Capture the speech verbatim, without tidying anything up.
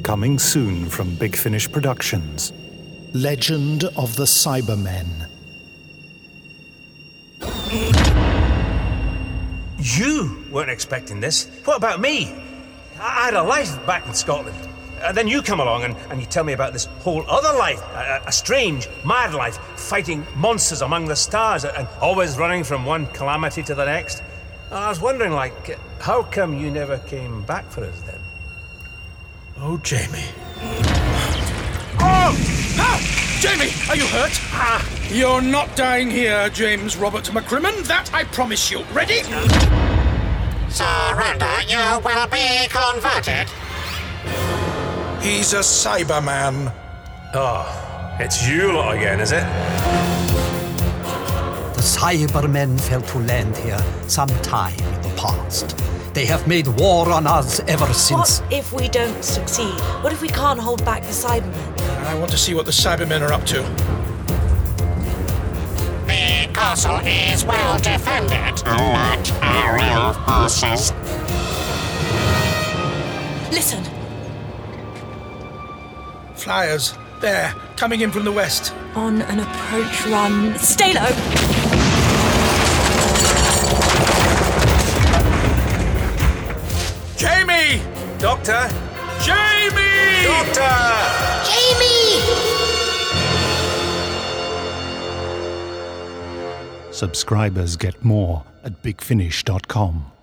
Coming soon from Big Finish Productions. Legend of the Cybermen. You weren't expecting this. What about me? I had a life back in Scotland. And then you come along and, and you tell me about this whole other life, a, a strange, mad life, fighting monsters among the stars and always running from one calamity to the next. I was wondering, like, how come you never came back for us then? Oh, Jamie. Oh! Ah! Jamie, are you hurt? Ah. You're not dying here, James Robert McCrimmon. That I promise you. Ready? Surrender, you will be converted. He's a Cyberman. Oh, it's you lot again, is it? The Cybermen fell to land here some time in the past. They have made war on us ever since. What if we don't succeed? What if we can't hold back the Cybermen? I want to see what the Cybermen are up to. The castle is well defended. Not our real forces. Listen. Flyers. There, coming in from the west. On an approach run. Stay low. Jamie! Doctor! Jamie! Doctor! Jamie! Subscribers get more at big finish dot com.